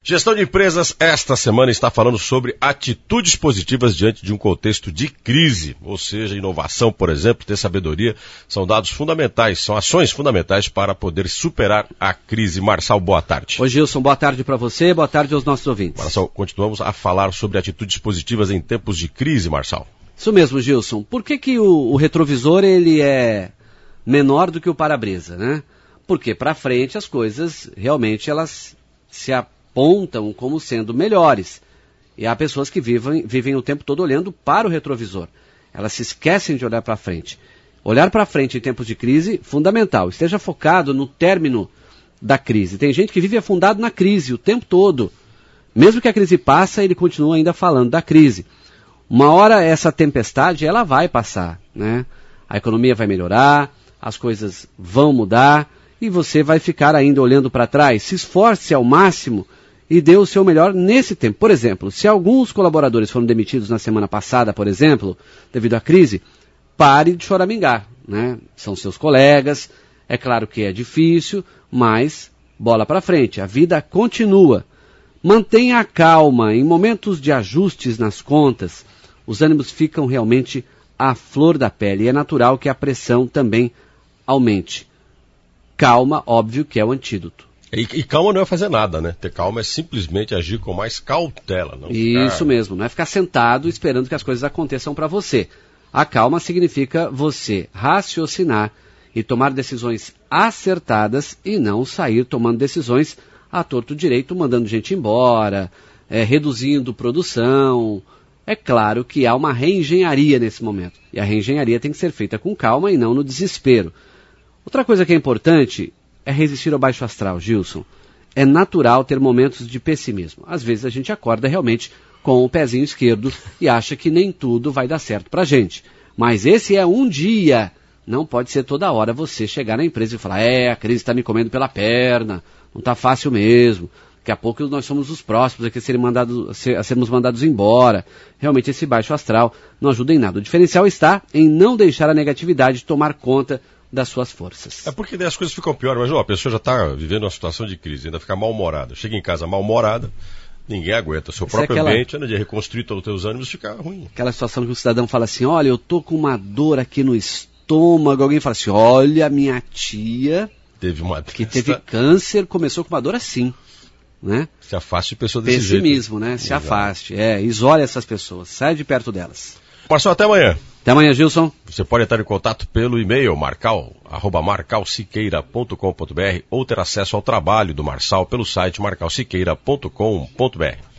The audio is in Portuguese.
Gestão de empresas, esta semana está falando sobre atitudes positivas diante de um contexto de crise, ou seja, inovação, por exemplo, ter sabedoria, são dados fundamentais, são ações fundamentais para poder superar a crise. Marçal, boa tarde. Oi, Gilson, boa tarde para você, boa tarde aos nossos ouvintes. Marçal, continuamos a falar sobre atitudes positivas em tempos de crise, Marçal. Isso mesmo, Gilson. Por que o retrovisor ele é menor do que o para-brisa, né? Porque para frente as coisas realmente elas se apontam como sendo melhores. E há pessoas que vivem o tempo todo olhando para o retrovisor. Elas se esquecem de olhar para frente. Olhar para frente em tempos de crise, fundamental. Esteja focado no término da crise. Tem gente que vive afundado na crise o tempo todo. Mesmo que a crise passe, ele continua ainda falando da crise. Uma hora essa tempestade ela vai passar, né? A economia vai melhorar, as coisas vão mudar e você vai ficar ainda olhando para trás. Se esforce ao máximo e dê o seu melhor nesse tempo. Por exemplo, se alguns colaboradores foram demitidos na semana passada, por exemplo, devido à crise, pare de choramingar, né? São seus colegas, é claro que é difícil, mas bola para frente, a vida continua. Mantenha a calma, em momentos de ajustes nas contas, os ânimos ficam realmente à flor da pele e é natural que a pressão também aumente. Calma, óbvio que é o antídoto. E calma não é fazer nada, né? Ter calma é simplesmente agir com mais cautela. Não Isso mesmo, não é ficar sentado esperando que as coisas aconteçam para você. A calma significa você raciocinar e tomar decisões acertadas e não sair tomando decisões à torto direito, mandando gente embora, reduzindo produção. É claro que há uma reengenharia nesse momento. E a reengenharia tem que ser feita com calma e não no desespero. Outra coisa que é importante é resistir ao baixo astral, Gilson. É natural ter momentos de pessimismo. Às vezes a gente acorda realmente com o pezinho esquerdo e acha que nem tudo vai dar certo pra gente. Mas esse é um dia. Não pode ser toda hora você chegar na empresa e falar, a crise está me comendo pela perna, não está fácil mesmo. Daqui a pouco nós somos os próximos a sermos mandados embora. Realmente esse baixo astral não ajuda em nada. O diferencial está em não deixar a negatividade tomar conta das suas forças. É porque daí as coisas ficam piores. Mas a pessoa já está vivendo uma situação de crise, ainda fica mal-humorada. Chega em casa mal-humorada, ninguém aguenta. O seu próprio ambiente, de reconstruir todos os teus ânimos, fica ruim. Aquela situação que o cidadão fala assim, olha, eu tô com uma dor aqui no estômago. Alguém fala assim, olha, minha tia que teve câncer, começou com uma dor assim. Né? Se afaste de pessoas desse jeito. Pessimismo, né? Se afaste. Isole essas pessoas. Sai de perto delas. Marçal, até amanhã. Até amanhã, Gilson. Você pode entrar em contato pelo e-mail marcal@marcalsiqueira.com.br ou ter acesso ao trabalho do Marçal pelo site marcalsiqueira.com.br.